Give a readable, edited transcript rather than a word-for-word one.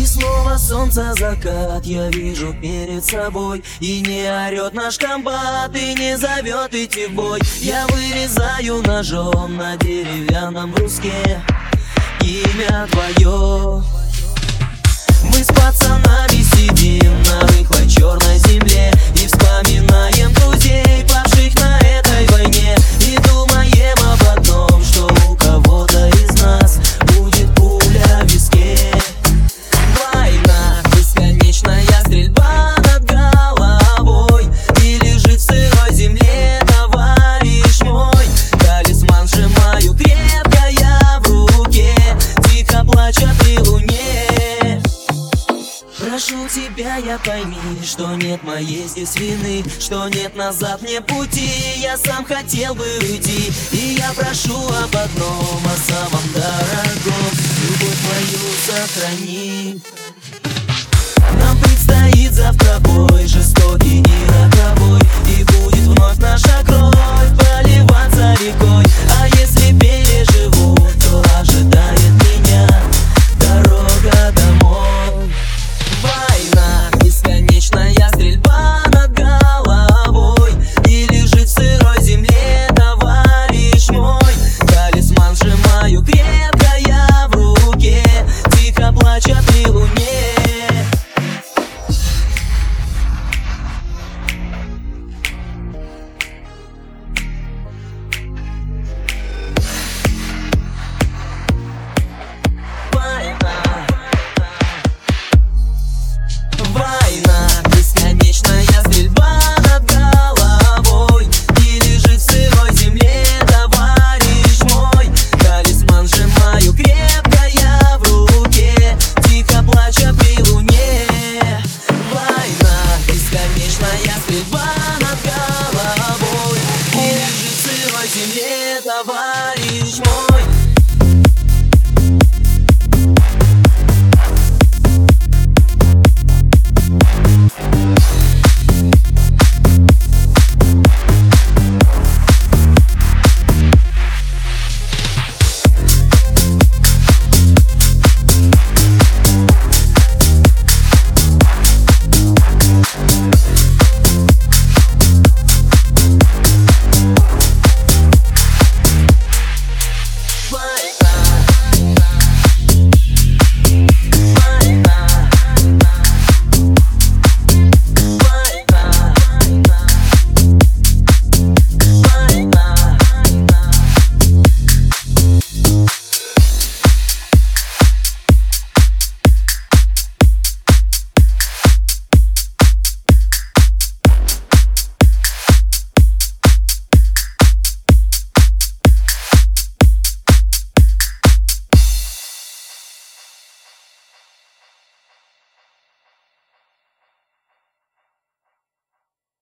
снова солнце, закат я вижу перед собой. И не орет наш комбат, и не зовет идти в бой. Я вырезаю ножом на деревянном бруске имя твое. Мы с пацанами сидим на рыхлой черной земле и вспоминаем друзей, павших на этой войне. И думаем об одном, что у кого-то из нас будет пуля в виске. Война, бесконечная стрельба над головой, и лежит в сырой земле товарищ мой. Талисман сжимаю крепко я в руке, тихо плача при луне. Прошу тебя, я пойми, что нет моей здесь вины, что нет назад мне пути, я сам хотел бы уйти. И я прошу об одном, о самом дорогом: любовь твою сохрани. Нам предстоит завтра бой жестокий и